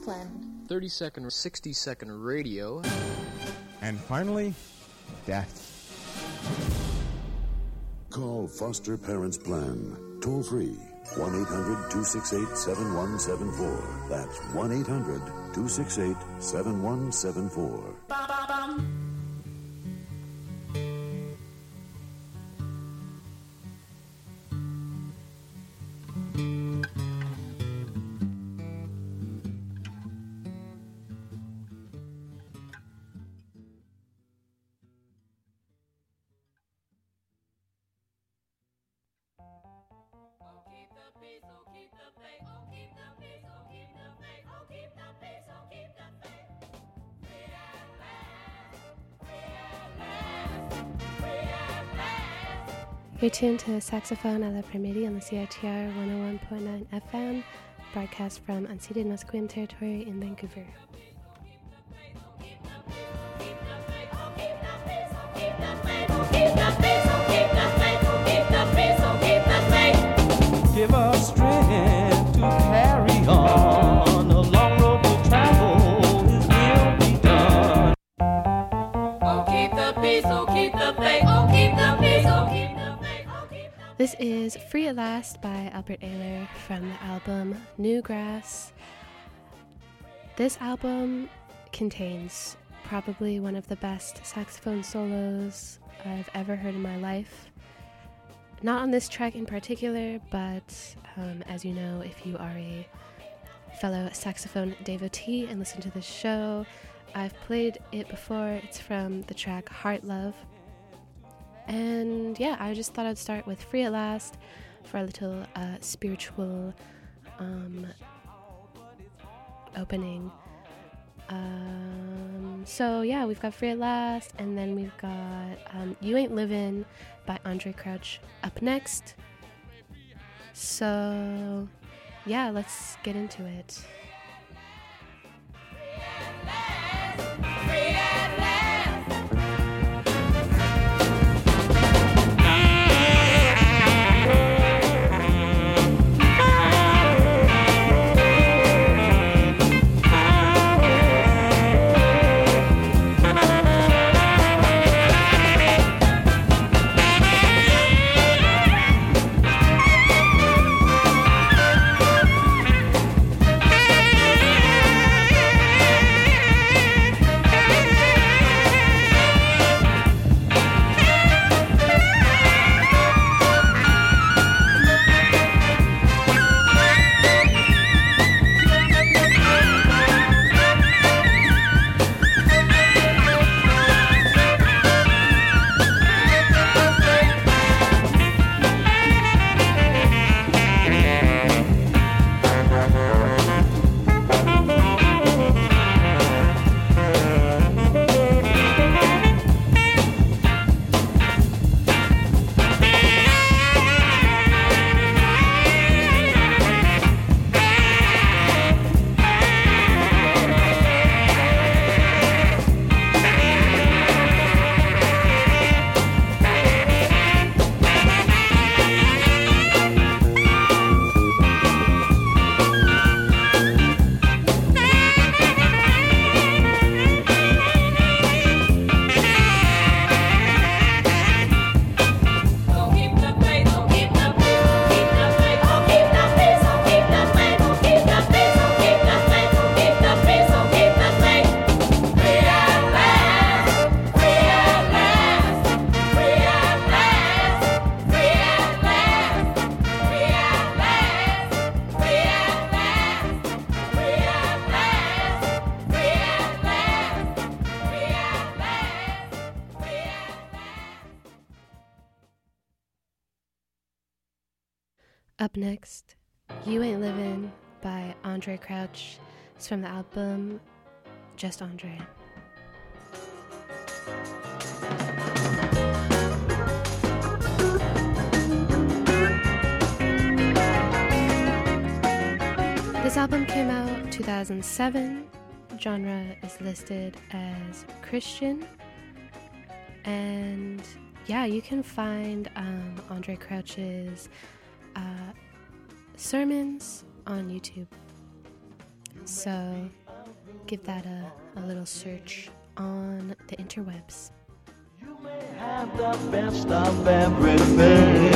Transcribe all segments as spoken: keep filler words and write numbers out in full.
discipline. thirty second or sixty second radio. And finally, death. Call Foster Parents Plan. Toll free. one eight hundred two six eight seven one seven four. That's one eight hundred two six eight seven one seven four. You're tuned to Saxophone à l'après-midi on the C I T R one oh one point nine F M, broadcast from unceded Musqueam territory in Vancouver. Give us strength to carry on. A long road to travel, His will be done. Oh, keep the peace, oh, keep the faith, oh, keep the peace, oh, keep the faith, oh, keep the... This is Free at Last by Albert Ayler from the album Newgrass. This album contains probably one of the best saxophone solos I've ever heard in my life. Not on this track in particular, but um, as you know, if you are a fellow saxophone devotee and listen to this show, I've played it before. It's from the track Heart Love. And yeah, I just thought I'd start with Free at Last for a little uh, spiritual um, opening. Um, so yeah, we've got Free at Last, and then we've got um, You Ain't Livin' by Andre Crouch up next. So yeah, let's get into it. Up next, You Ain't Livin' by Andre Crouch. It's from the album Just Andre. This album came out two thousand seven. Genre is listed as Christian. And yeah, you can find um, Andre Crouch's uh, sermons on YouTube. So give that a, a little search on the interwebs. You may have the best of everything.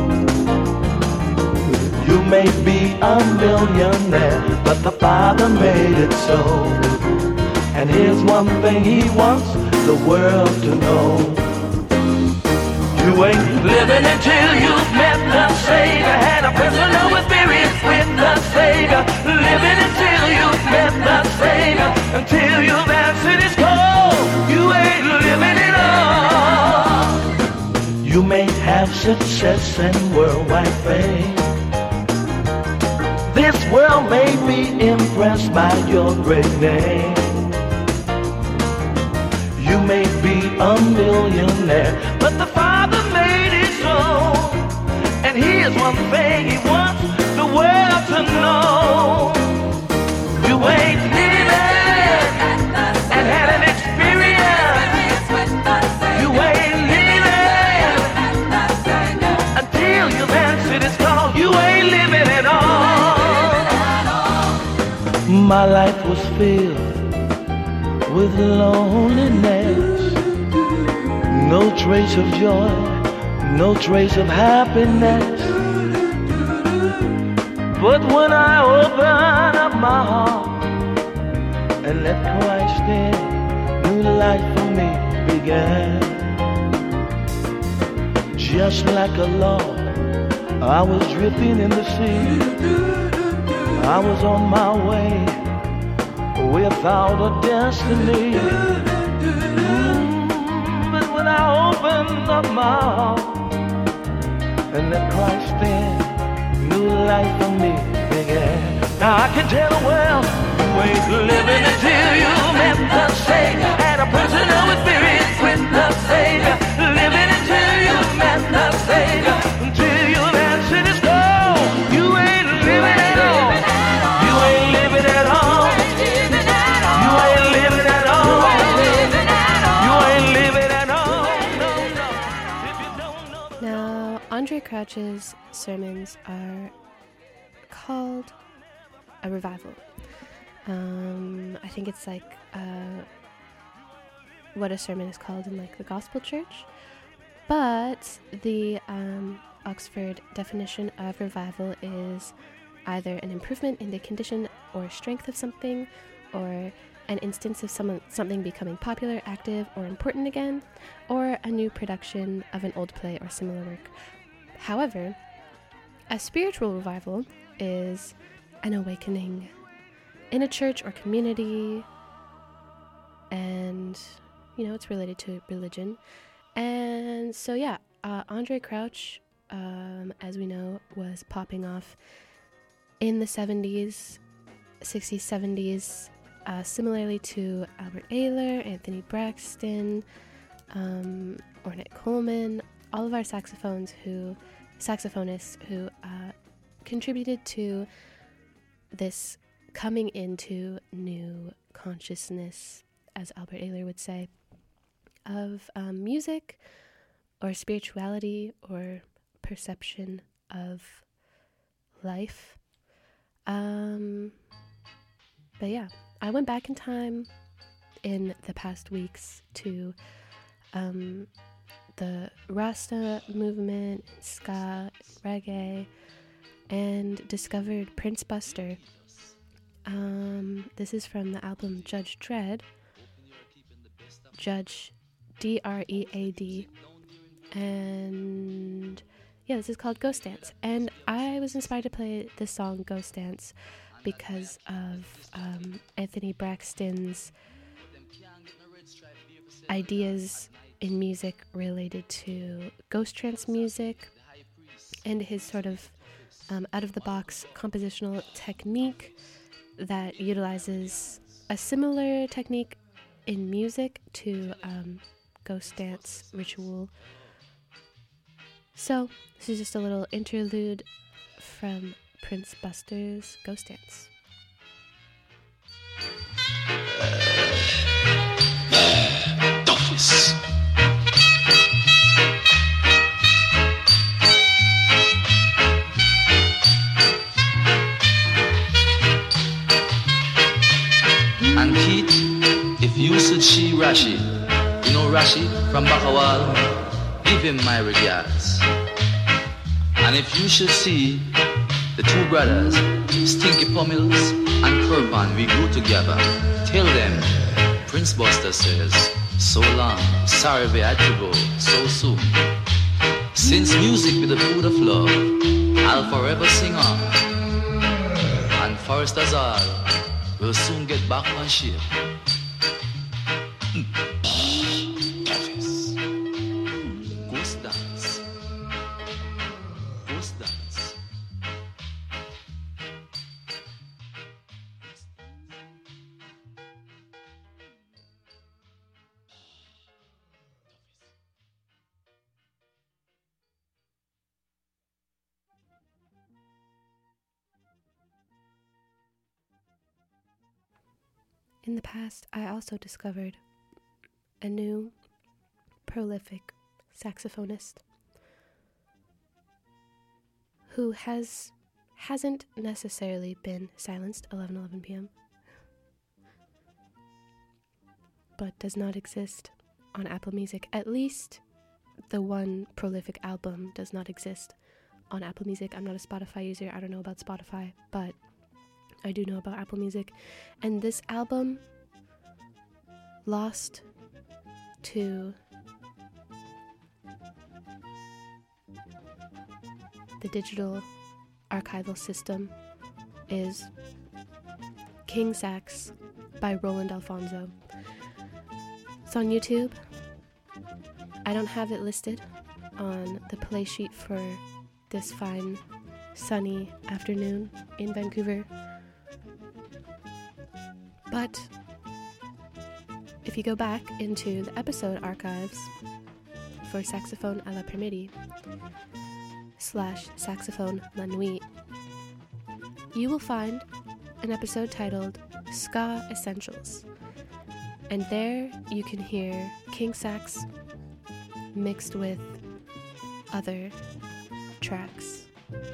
You may be a millionaire, but the Father made it so. And here's one thing he wants the world to know. You ain't living until you've met the Savior, had a personal experience with the Savior. Living until you've met the Savior, until you've answered his call. You ain't living at all. You may have success and worldwide fame. This world may be impressed by your great name. You may be a millionaire, but the Father made it so. And here's one thing he wants the world to know. You ain't living and had an experience. You ain't living until you've answered his call. You ain't living at all. My life was filled with loneliness, no trace of joy, no trace of happiness. But when I open up my heart and let Christ in, new life for me began. Just like a log, I was drifting in the sea. I was on my way without a destiny. Mm, but when I opened up my heart and let Christ in, new life for me began. Now I can tell the world, you ain't living until you met the Savior, had a personal experience with the Savior. Living until you met the Savior, until you've answered his call. You ain't living at all. You ain't living at all. You ain't living at all. You ain't living at all. No, no. If you don't know the Now, Andre Crouch's sermons are called a revival. Um, I think it's like uh, what a sermon is called in like the gospel church. But the um, Oxford definition of revival is either an improvement in the condition or strength of something, or an instance of some, something becoming popular, active, or important again, or a new production of an old play or similar work. However, a spiritual revival is an awakening in a church or community, and, you know, it's related to religion. And so, yeah, uh, Andre Crouch, um, as we know, was popping off in the seventies, sixties, seventies, uh, similarly to Albert Ayler, Anthony Braxton, um, Ornette Coleman, all of our saxophones who, saxophonists who uh, contributed to this coming into new consciousness, as Albert Ayler would say, of um, music or spirituality or perception of life. Um, but yeah, I went back in time in the past weeks to um, the Rasta movement, ska, reggae, and discovered Prince Buster. Um, this is from the album Judge Dread. Judge D R E A D, and yeah, this is called Ghost Dance, and I was inspired to play this song Ghost Dance because of um, Anthony Braxton's ideas in music related to ghost trance music and his sort of um, out-of-the-box compositional technique that utilizes a similar technique in music to um, ghost dance ritual. So this is just a little interlude from Prince Buster's Ghost Dance. Dolphus. And Keith, if you should see Rashi, you know Rashi from Bakawal, give him my regards. And if you should see the two brothers, Stinky Pummels and Kirpan, we grew together, tell them, Prince Buster says, so long, sorry we had to go so soon. Since music be the food of love, I'll forever sing on. And Foresters all will soon get back on ship. Ghost dance. Ghost dance. In the past, I also discovered a new, prolific saxophonist who has, hasn't necessarily been silenced eleven eleven p.m., but does not exist on Apple Music. At least the one prolific album does not exist on Apple Music. I'm not a Spotify user. I don't know about Spotify, but I do know about Apple Music. And this album lost to the digital archival system is King Sax by Roland Alfonso. It's on YouTube. I don't have it listed on the play sheet for this fine sunny afternoon in Vancouver. But if you go back into the episode archives for Saxophone à l'après-midi slash Saxophone la nuit, you will find an episode titled Ska Essentials. And there you can hear King Sax mixed with other tracks.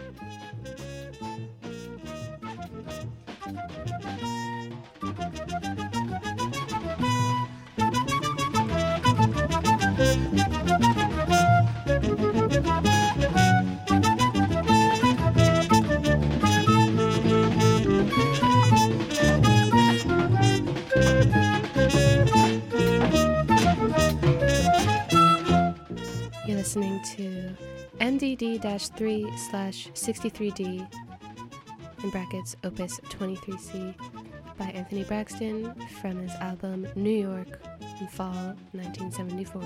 You're listening to M D D three slash sixty-three D in brackets Opus twenty-three C by Anthony Braxton from his album New York in fall nineteen seventy-four.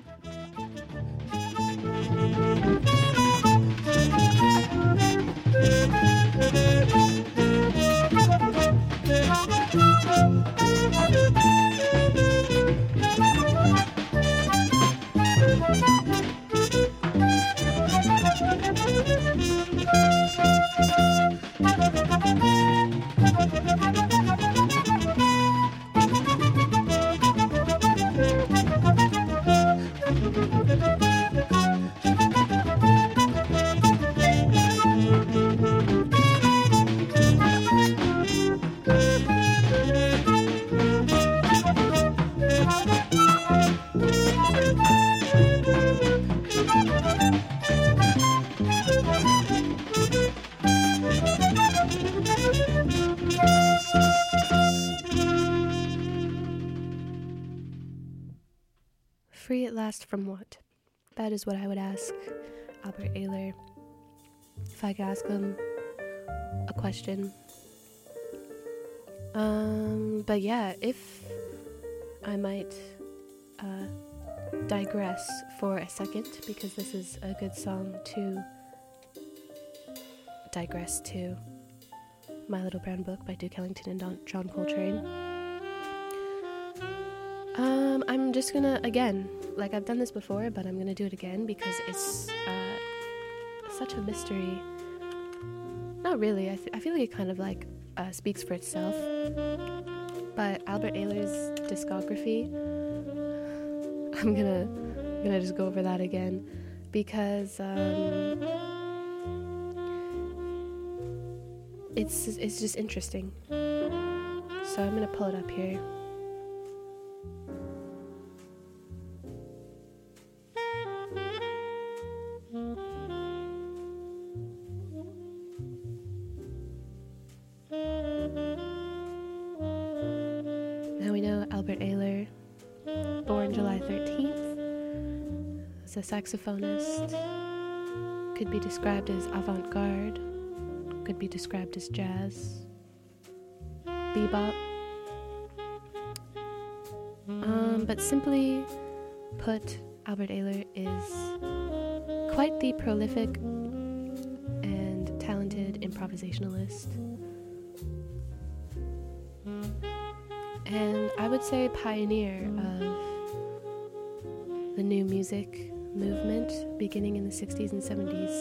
Free at last from what? That is what I would ask Albert Ayler if I could ask him a question. Um, but yeah, if I might uh, digress for a second, because this is a good song to digress to My Little Brown Book by Duke Ellington and Don- John Coltrane. Um, I'm just gonna, again, like I've done this before, but I'm gonna do it again because it's uh, such a mystery. Not really, I, th- I feel like it kind of like uh, speaks for itself. But Albert Ayler's discography, I'm gonna, I'm gonna just go over that again because um, it's it's just interesting. so I'm going to pull it up here. Now we know Albert Ayler, born July thirteenth, is a saxophonist, could be described as avant-garde, could be described as jazz, bebop, um, but simply put, Albert Ayler is quite the prolific and talented improvisationalist. And I would say pioneer of the new music movement beginning in the sixties and seventies.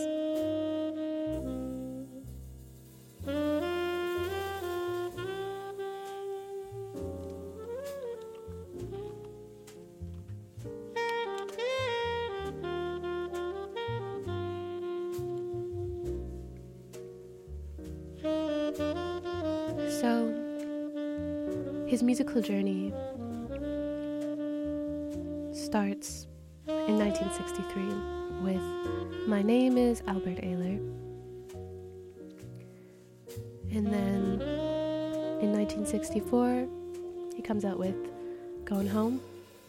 So, his musical journey starts in nineteen sixty-three with My Name is Albert Ayler. And then in nineteen sixty-four, he comes out with Going Home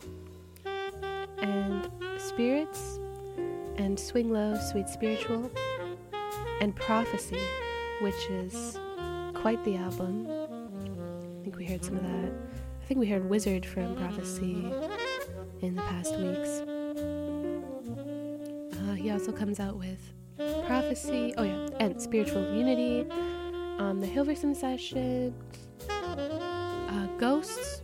and Spirits and Swing Low, Sweet Spiritual and Prophecy, which is quite the album. I think we heard some of that. I think we heard Wizard from Prophecy in the past weeks. Uh, he also comes out with Prophecy, oh yeah, and Spiritual Unity, um, the Hilversum Sessions, uh, Ghosts,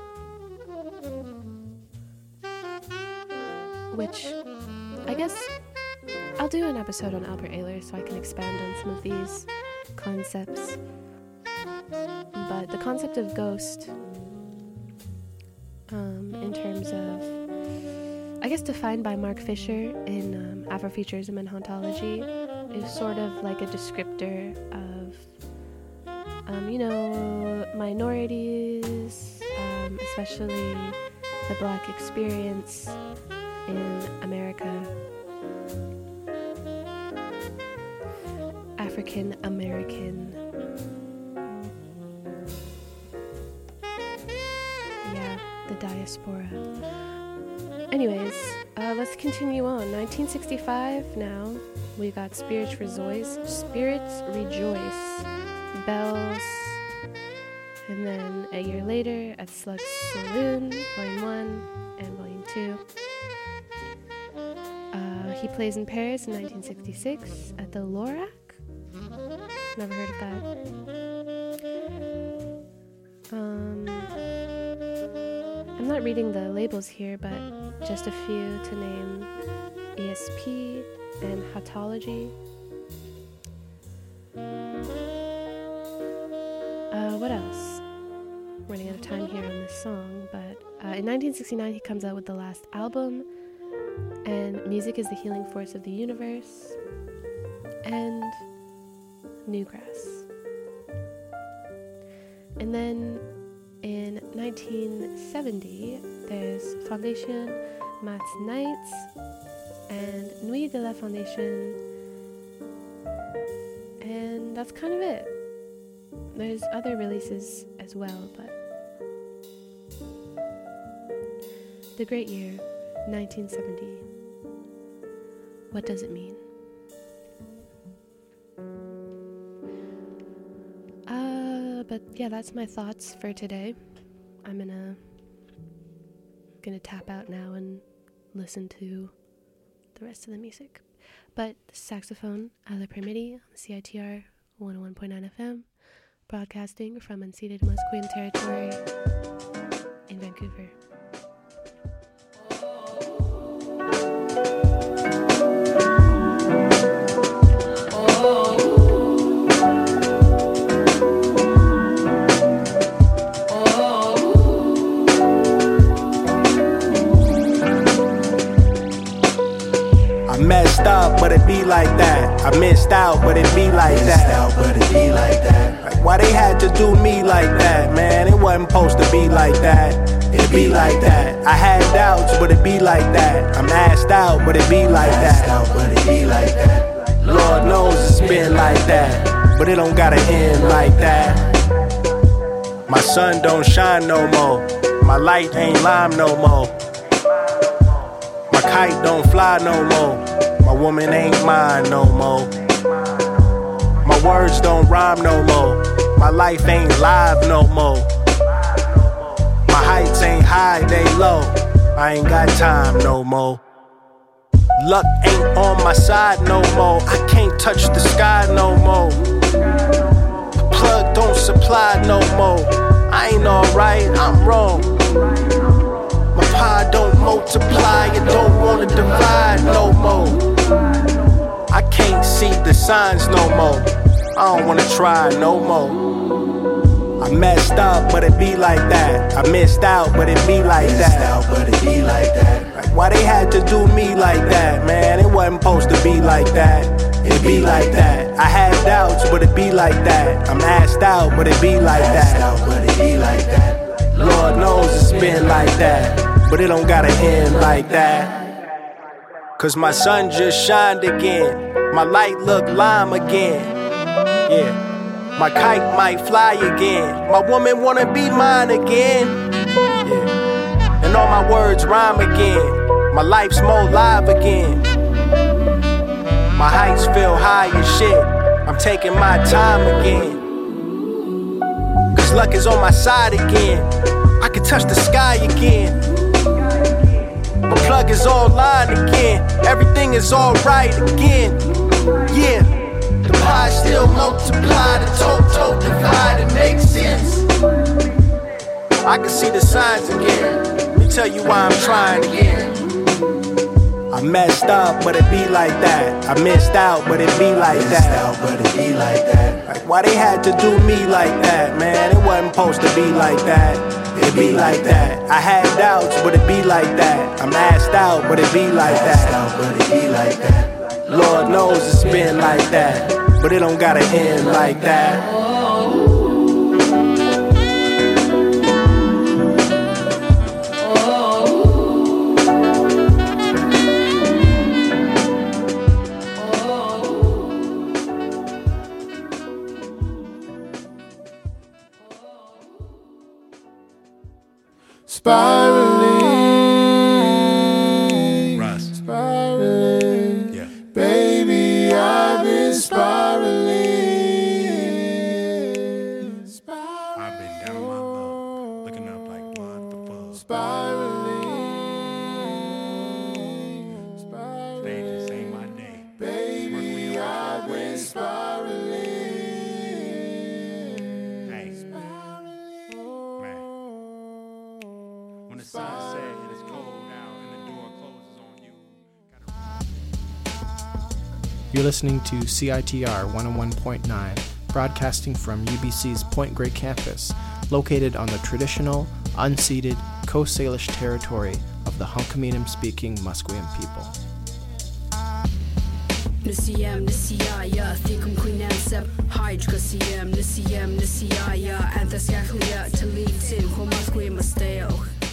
which I guess I'll do an episode on Albert Ayler so I can expand on some of these concepts. But the concept of ghost, um, in terms of, I guess defined by Mark Fisher in um, Afrofuturism and Hauntology, is sort of like a descriptor of, um, you know, minorities, um, especially the Black experience in America. African American. Yeah, the diaspora. Anyways, uh, let's continue on. nineteen sixty-five now. We got Spirits Rejoice, Spirits Rejoice, Bells, and then a year later at Slug's Saloon, Volume one and Volume two. Uh, he plays in Paris in nineteen sixty-six at the Lorac. Never heard of that. Um, I'm not reading the labels here, but just a few to name: E S P and Hauntology. Uh, what else? Running out of time here on this song, but uh, in nineteen sixty-nine he comes out with the last album, and Music is the Healing Force of the Universe, and Newgrass. And then in nineteen seventy, there's Foundation Maths Nights and Nuit de la Foundation, and that's kind of it. There's other releases as well, but the great year, nineteen seventy. What does it mean? Uh, but yeah, that's my thoughts for today. I'm gonna gonna tap out now and listen to the rest of the music. But the saxophone, Ala Permiti on the C I T R one oh one point nine F M, broadcasting from unceded Musqueam territory in Vancouver. messed up, but it be like that. I missed out, but it be like that. Missed out, but it be like that. Like, why they had to do me like that, man? It wasn't supposed to be like that. It be like that. I had doubts, but it be like that. I'm asked out, but it be like that. Asked out, but it be like that. Lord knows it's been like that, but it don't gotta end like that. My sun don't shine no more. My light ain't lime no more. My kite don't fly no more. My woman ain't mine no more. My words don't rhyme no more. My life ain't live no more. My heights ain't high, they low. I ain't got time no more. Luck ain't on my side no more. I can't touch the sky no more. The plug don't supply no more. I ain't alright, I'm wrong. My pie don't multiply, it don't wanna divide no more. I can't see the signs no more. I don't wanna try no more. I messed up, but it be like that. I missed out, but it be like that. Missed out, but it be like that. Like, why they had to do me like that, man? It wasn't supposed to be like that. It be like that. I had doubts, but it be like that. I'm asked out, but it be like that. Asked out, but it be like that. Lord knows it's been like that, but it don't gotta end like that. Cause my sun just shined again. My light look lime again. Yeah. My kite might fly again. My woman wanna be mine again. Yeah. And all my words rhyme again. My life's more live again. My heights feel high as shit. I'm taking my time again. Cause luck is on my side again. I can touch the sky again. My plug is online again. Everything is alright again. Yeah. The pie still multiply, the total divide, it makes sense. I can see the signs again. Let me tell you why I'm trying again. I messed up, but it be like that. I missed out, but it be like that. Missed out, but it be like that. Like, why they had to do me like that, man? It wasn't supposed to be like that. It be like that. I had doubts, but it be like that. I'm asked out, but it be like that. Asked out, but it be like that. Lord knows it's been like that, but it don't gotta end like that. Spiraling, Russ. Spiraling, yeah. Baby, I've been spiraling. Spiraling. I've been down my luck, looking up like what the fuck. Spiraling, spiraling. They just ain't my day. Baby, I've been spiraling. Hey, man. When the sun sets and it's cold out and the door closes on you. You're listening to C I T R one oh one point nine, broadcasting from U B C's Point Grey campus, located on the traditional, unceded Coast Salish territory of the Hunkaminam-speaking Musqueam people. Nisiyam nisiyaya thikum queenansep hydrocasiam nisiyam nisiyaya anthascaclia talitin homasque masteo.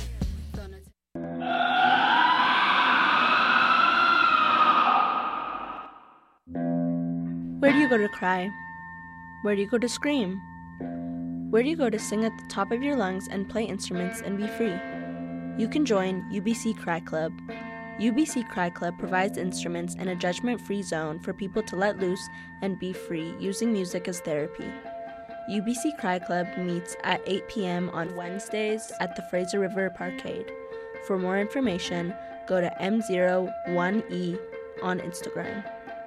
Where do you go to cry? Where do you go to scream? Where do you go to sing at the top of your lungs and play instruments and be free? You can join U B C Cry Club. U B C Cry Club provides instruments and a judgment-free zone for people to let loose and be free using music as therapy. U B C Cry Club meets at eight p.m. on Wednesdays at the Fraser River Parkade. For more information, go to M zero one E on Instagram.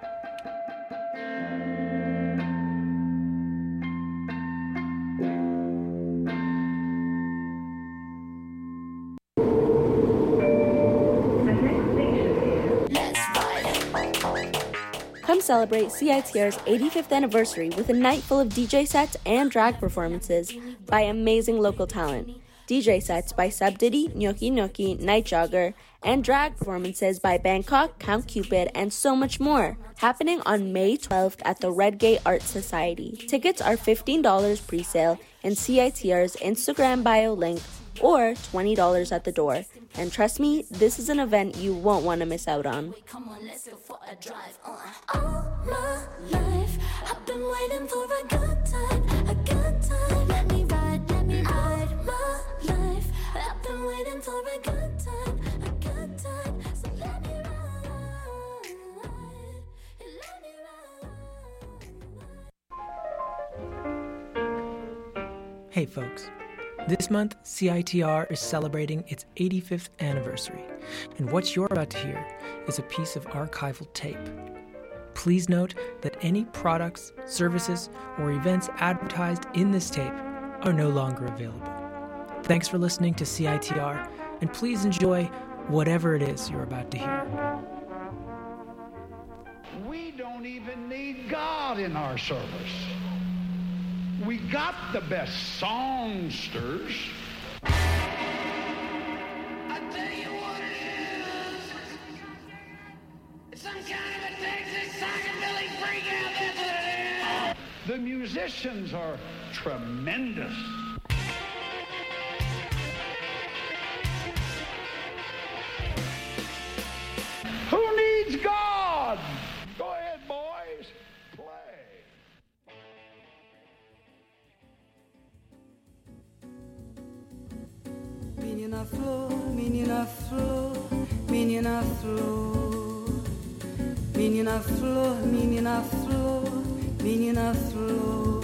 Come celebrate C I T R's eighty-fifth anniversary with a night full of D J sets and drag performances by amazing local talent. D J sets by Sub Diddy, Gnocchi Gnocchi, Night Jogger, and drag performances by Bangkok, Count Cupid, and so much more. Happening on May twelfth at the Redgate Art Society. Tickets are fifteen dollars pre-sale in C I T R's Instagram bio link or twenty dollars at the door. And trust me, this is an event you won't want to miss out on. Come on, let's go for a drive. Uh. All my life, I've been waiting for a good time, a good time. Let me ride, let me ride. All my life, I've been waiting for a good time, a good time. So let me ride, let me ride. Hey folks. This month, C I T R is celebrating its eighty-fifth anniversary, and what you're about to hear is a piece of archival tape. Please note that any products, services, or events advertised in this tape are no longer available. Thanks for listening to C I T R, and please enjoy whatever it is you're about to hear. We don't even need God in our service. We got the best songsters. I tell you what it is. It's some kind of a Texas psychedelic freak out, that's what it is. The musicians are tremendous. Who needs God? Go ahead, boys. Play. Menina flor, menina flor, menina flor. Menina flor, menina flor, menina flor.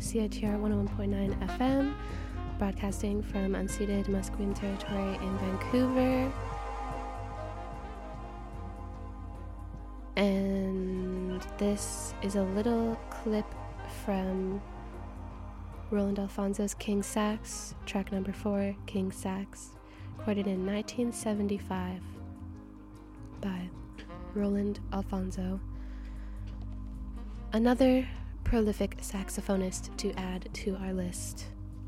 C I T R one oh one point nine F M, broadcasting from unceded Musqueam territory in Vancouver. And this is a little clip from Roland Alfonso's King Sax, track number four, King Sax, recorded in nineteen seventy-five by Roland Alfonso. Another prolific saxophonist to add to our list.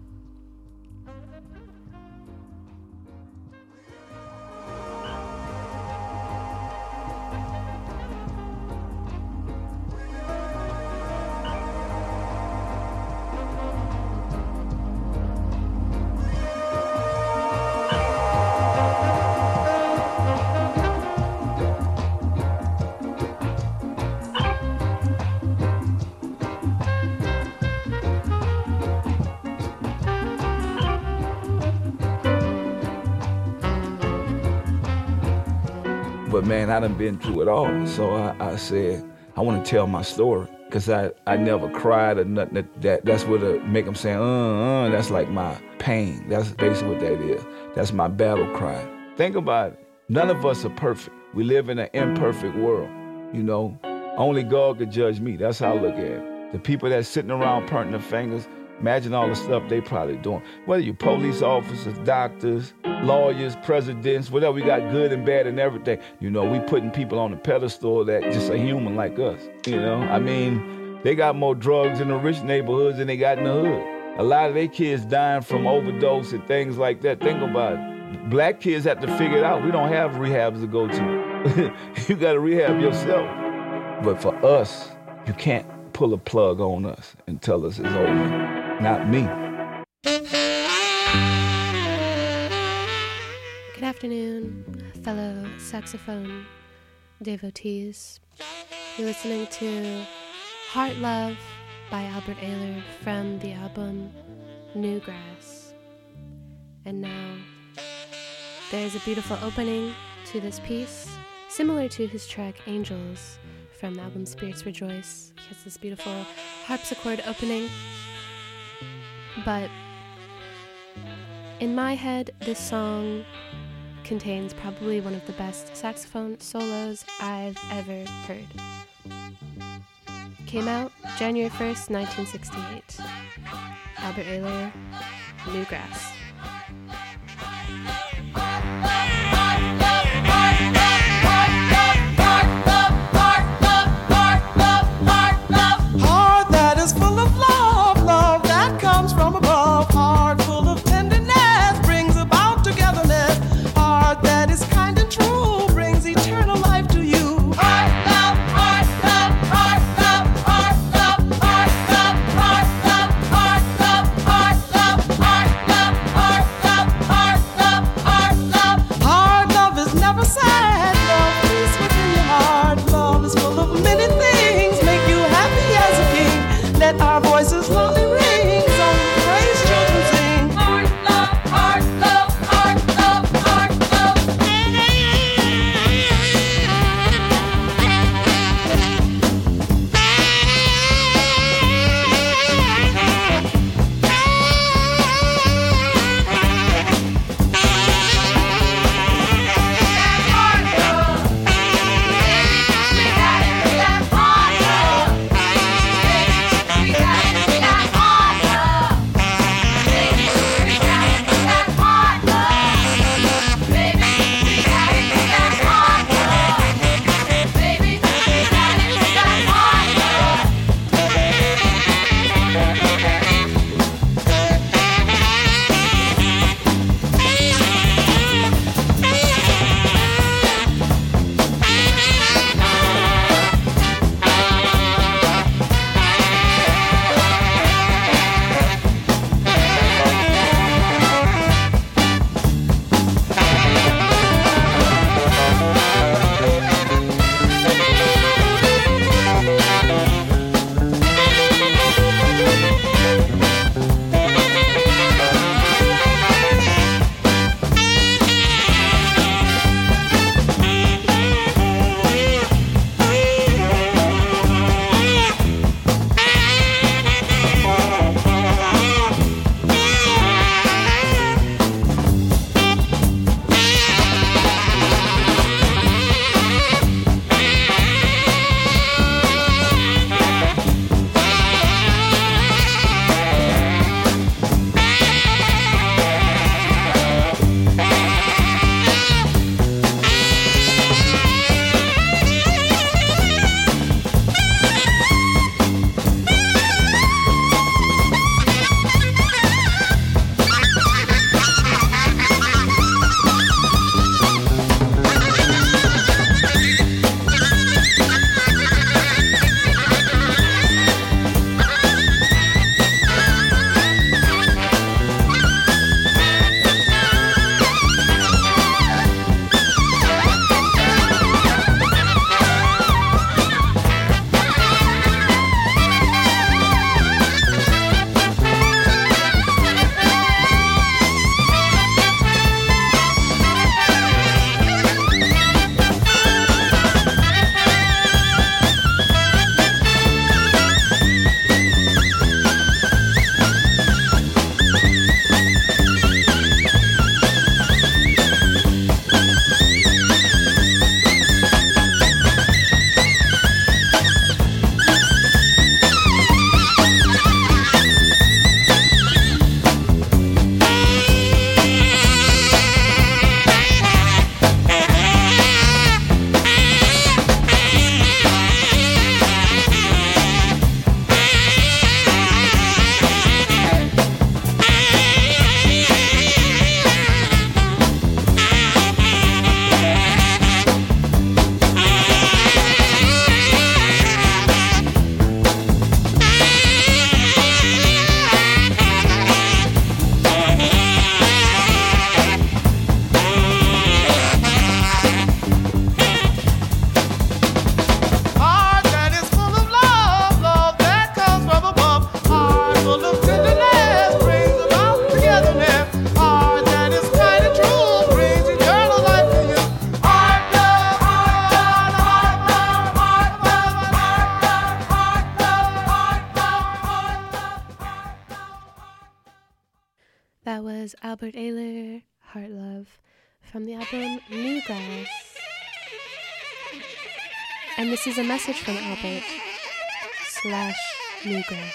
But man, I done been through it all. So I, I said, I want to tell my story. Because I, I never cried or nothing. That, that That's what uh, make them say, uh, uh, that's like my pain. That's basically what that is. That's my battle cry. Think about it. None of us are perfect. We live in an imperfect world. You know, only God could judge me. That's how I look at it. The people that's sitting around pointing their fingers, imagine all the stuff they probably doing. Whether you're police officers, doctors, lawyers, presidents, whatever, we got good and bad and everything. You know, we putting people on the pedestal that just a human like us. You know, I mean, they got more drugs in the rich neighborhoods than they got in the hood. A lot of their kids dying from overdose and things like that. Think about it. Black kids have to figure it out. We don't have rehabs to go to. You got to rehab yourself. But for us, you can't pull a plug on us and tell us it's over. Not me. Good afternoon, fellow saxophone devotees. You're listening to Heart Love by Albert Ayler from the album Newgrass. And now, there's a beautiful opening to this piece, similar to his track Angels from the album Spirits Rejoice. He has this beautiful harpsichord opening. But in my head, this song contains probably one of the best saxophone solos I've ever heard. Came out January first, nineteen sixty-eight. Albert Ayler, Newgrass. Heart that is full of love, love that comes from above. Heart full of tenderness brings about togetherness. Heart that is kind and true brings eternal life to you. Heart love, heart love, heart love, heart love, heart love, heart love, heart love, heart love, heart love, Albert Ayler, Heart Love, from the album Newgrass. And this is a message from Albert slash Newgrass.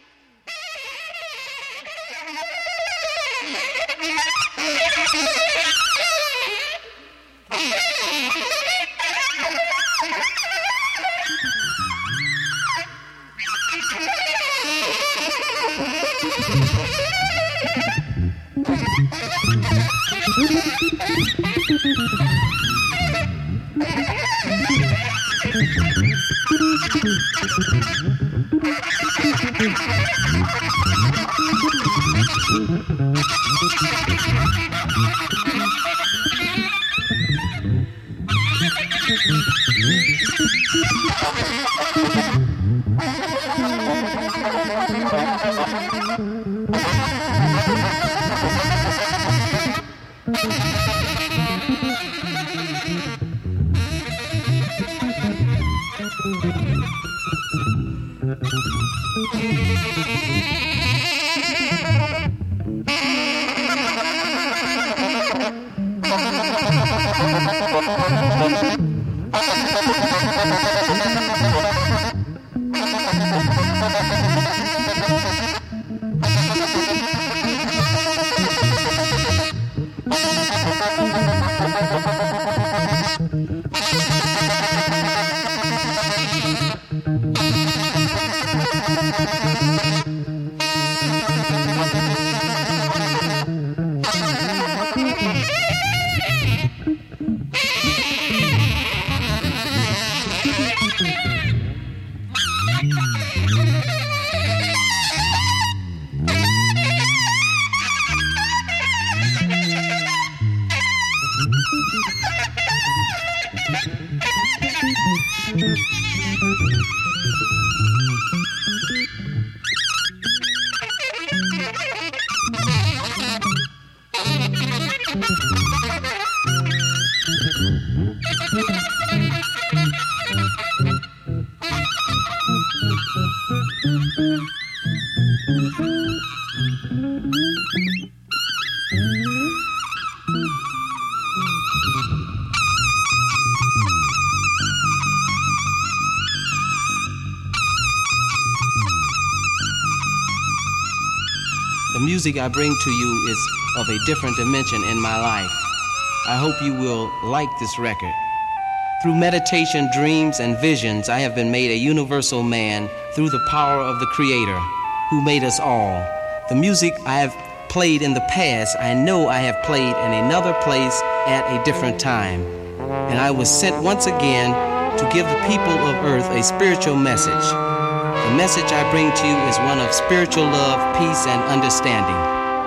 The music I bring to you is of a different dimension in my life. I hope you will like this record. Through meditation, dreams, and visions, I have been made a universal man through the power of the Creator, who made us all. The music I have played in the past, I know I have played in another place at a different time. And I was sent once again to give the people of earth a spiritual message. The message I bring to you is one of spiritual love, peace, and understanding.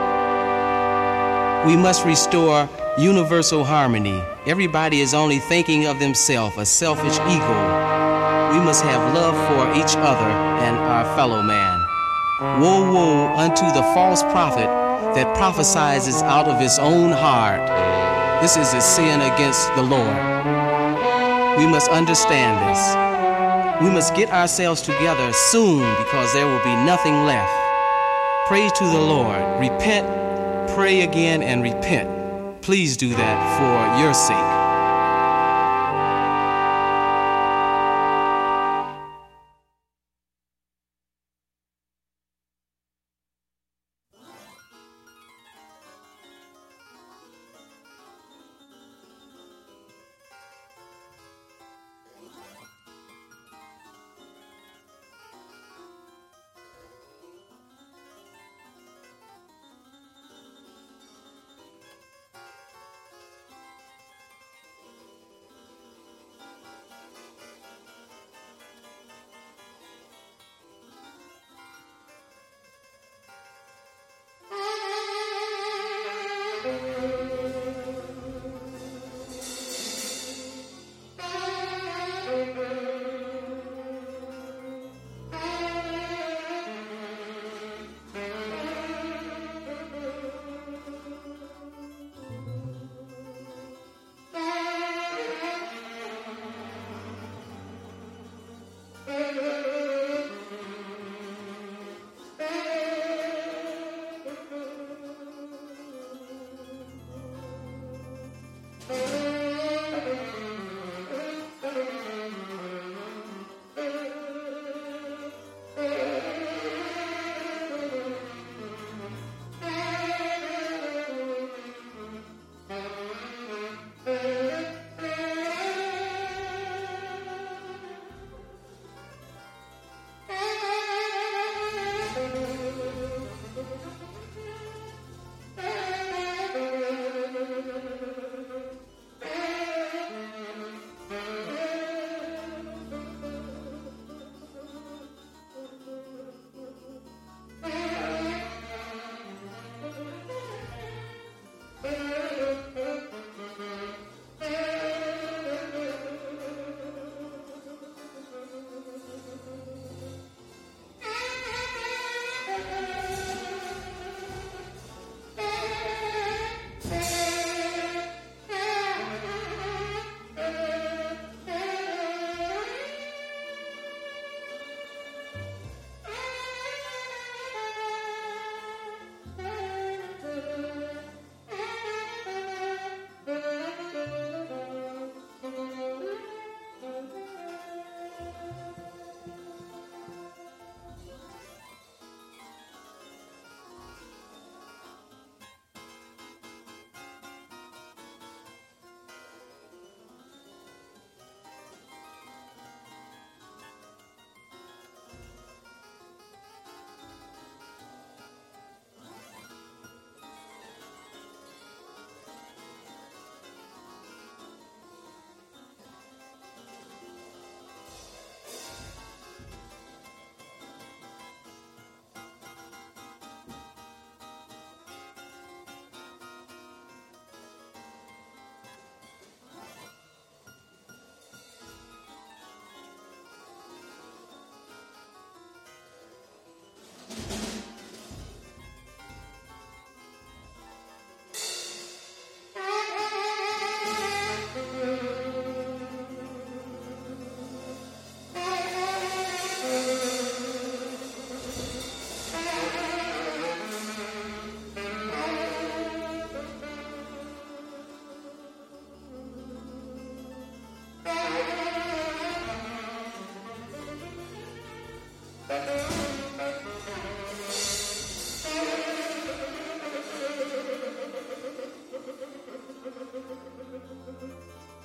We must restore universal harmony. Everybody is only thinking of themselves, a selfish ego. We must have love for each other and our fellow man. Woe, woe unto the false prophet that prophesies out of his own heart. This is a sin against the Lord. We must understand this. We must get ourselves together soon because there will be nothing left. Pray to the Lord. Repent, pray again, and repent. Please do that for your sake.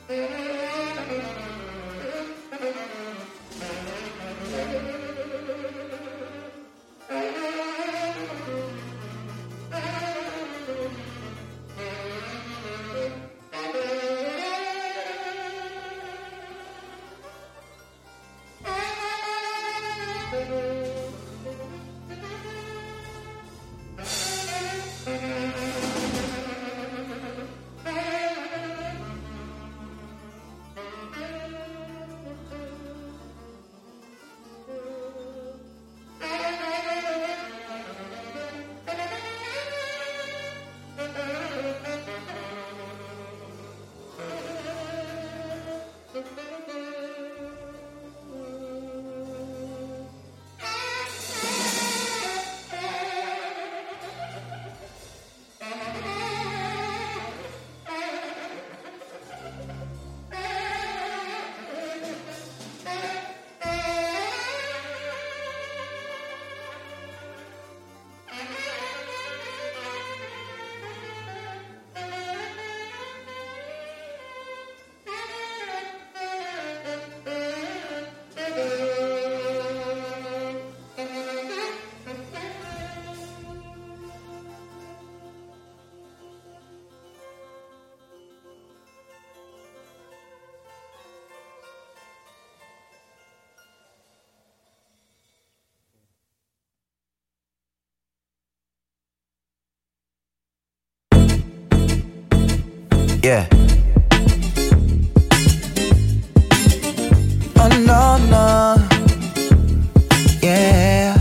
Yeah. Oh no, no. Yeah.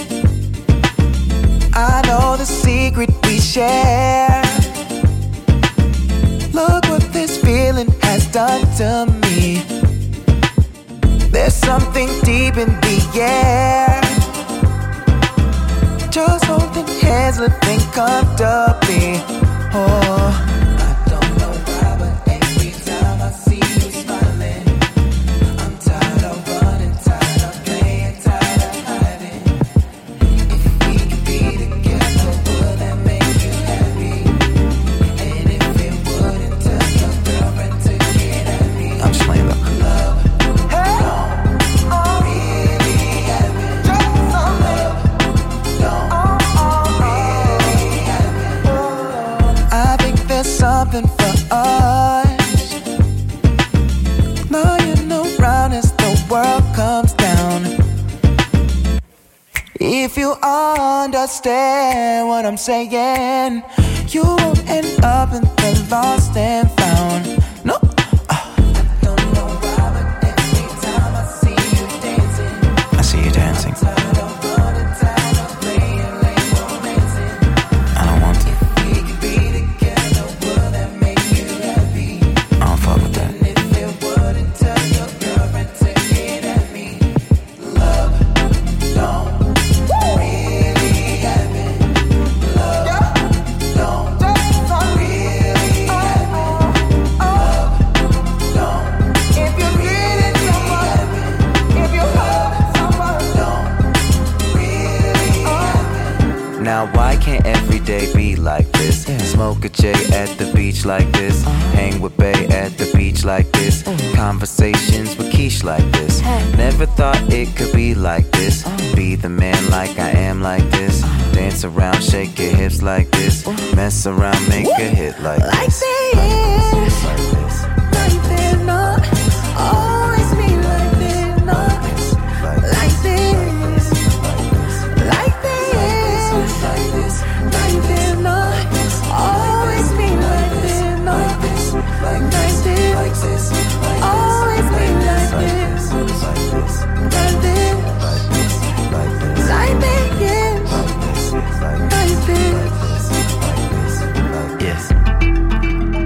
I know the secret we share. Look what this feeling has done to me. There's something deep in the air. Just holding hands, living comfortably. Oh. Something for us. Now you know round as the world comes down. If you understand what I'm saying, you won't end up in the lost and found. No. I don't know why, but every time I see you dancing, I see you dancing. I don't want to. Now why can't every day be like this? Smoke a J at the beach like this. Hang with Bay at the beach like this. Conversations with Keish like this. Never thought it could be like this. Be the man like I am like this. Dance around, shake your hips like this. Mess around, make a hit like this. Like this, like this, like this, not always be like this, not like this, like this, like this, like this, not always be like this, not like this, like this, always be like this, like this, like this, like this, like this, like this, like this, yes.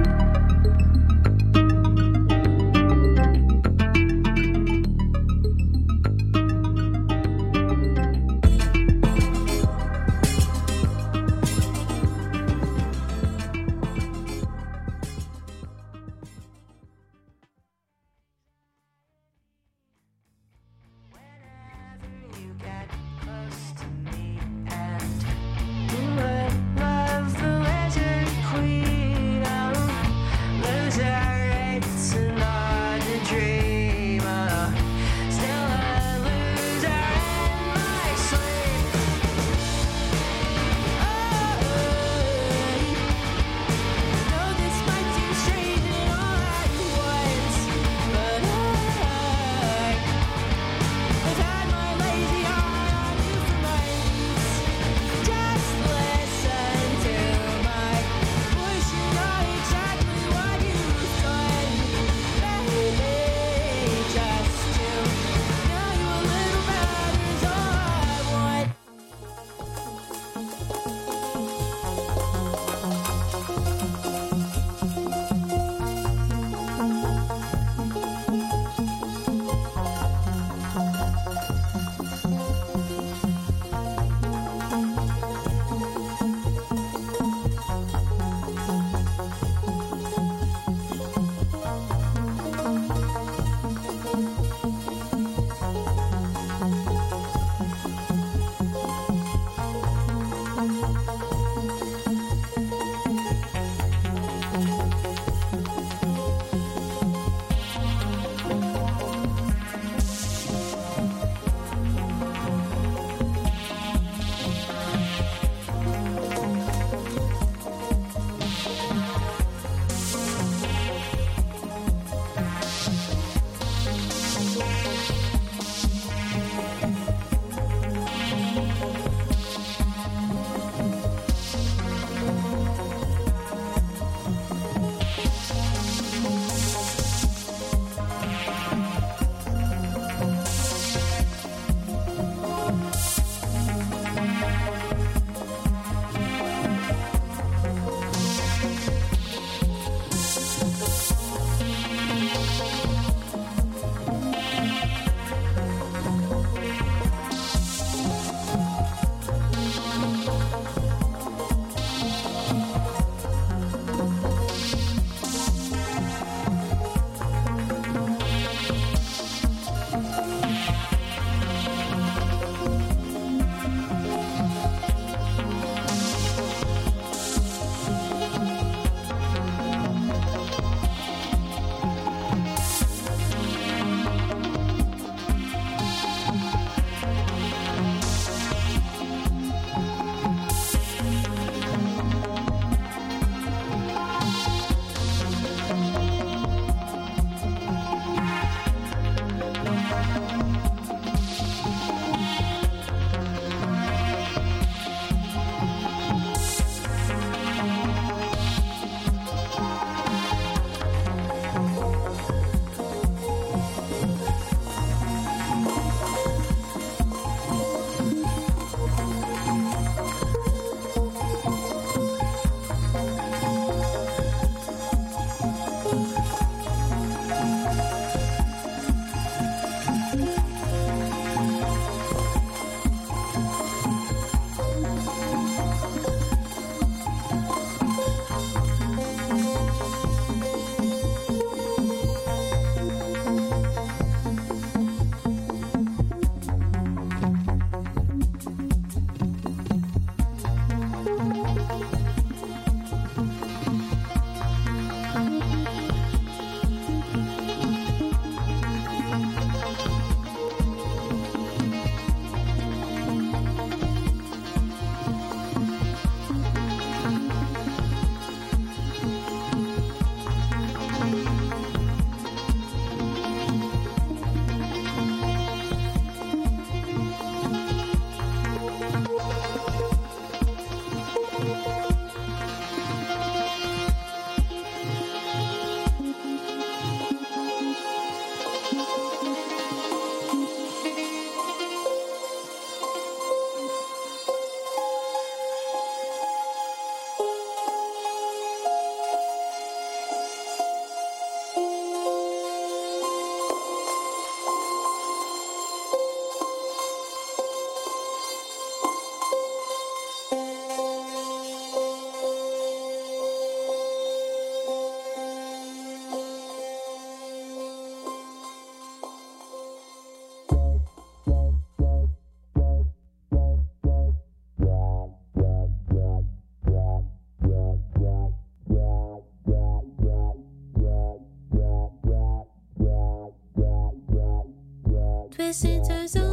centers